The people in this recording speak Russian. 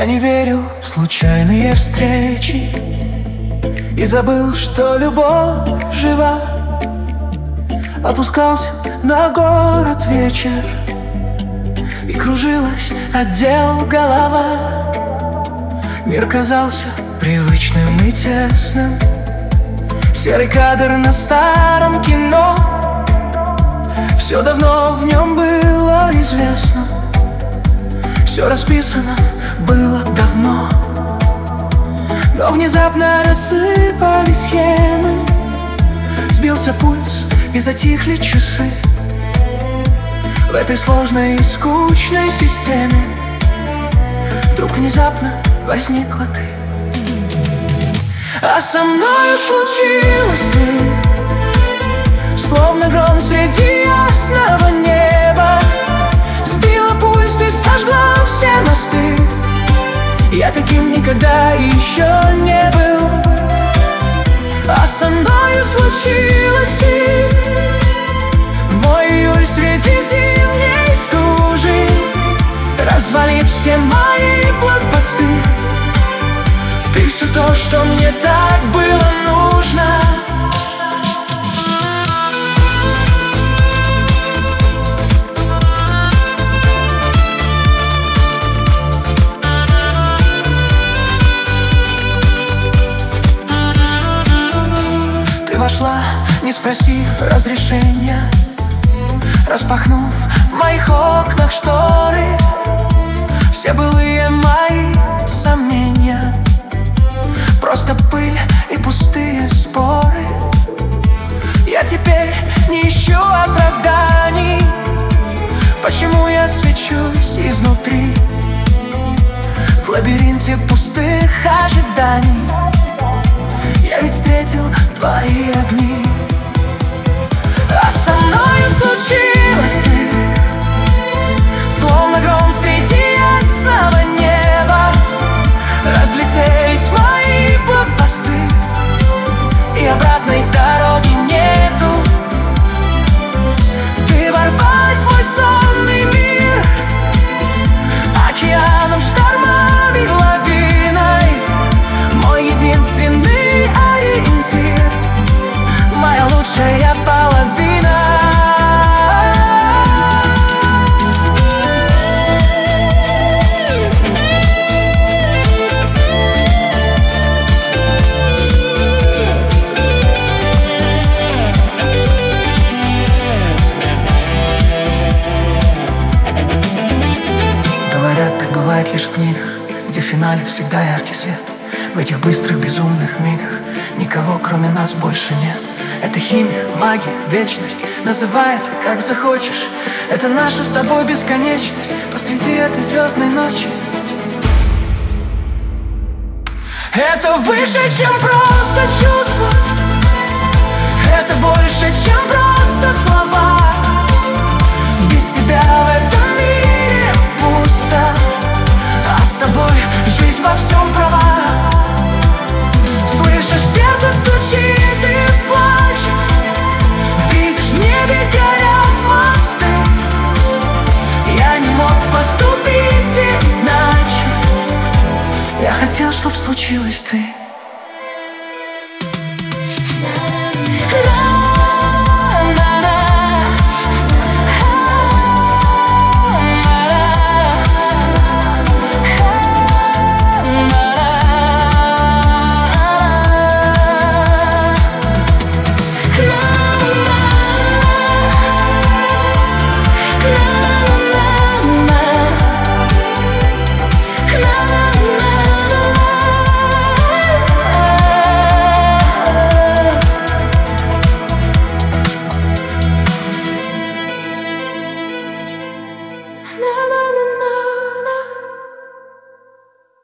Я не верил в случайные встречи и забыл, что любовь жива. Опускался на город вечер, и кружилась отдел голова. Мир казался привычным и тесным, серый кадр на старом кино. Все давно в нем было известно, все расписано было давно. Но внезапно рассыпались схемы, сбился пульс и затихли часы. В этой сложной и скучной системе вдруг внезапно возникла ты. А со мною случилось ты, словно гром среди ясного неба. Сбила пульс и сожгла все мосты. Я таким никогда еще не был. А со мною случилось ты, мой июль среди зимней стужи, развалив все мои блокпосты. Ты все то, что мне так было нужно. Ты вошла, не спросив разрешения, распахнув в моих окнах шторы. Все былые мои сомнения просто пыль и пустые споры. Я теперь не ищу оправданий, почему я свечусь изнутри в лабиринте пустых ожиданий. Я ведь встретил твои огни. А со мною случилось ты, словно гром среди ясного неба. Разлетелись мои блокпосты, и обратной дороги нету. Ты ворвалась в мой сонный мир, океаном, штормами, лавиной. Мой единственный ориентир, моя лучшая половина. Говорят, так бывает лишь в книгах, где в финале всегда яркий свет. В этих быстрых безумных мигах никого кроме нас больше нет. Это химия, магия, вечность. Называй это как захочешь. Это наша с тобой бесконечность посреди этой звездной ночи. Это выше, чем просто чувство. Это больше, чем просто слова. Без тебя в этом мире пусто, а с тобой жизнь во всем права. Слышишь, сердце стучит и плачет. Видишь, в небе горят мосты. Я не мог поступить иначе. Я хотел, чтоб случилось ты. Love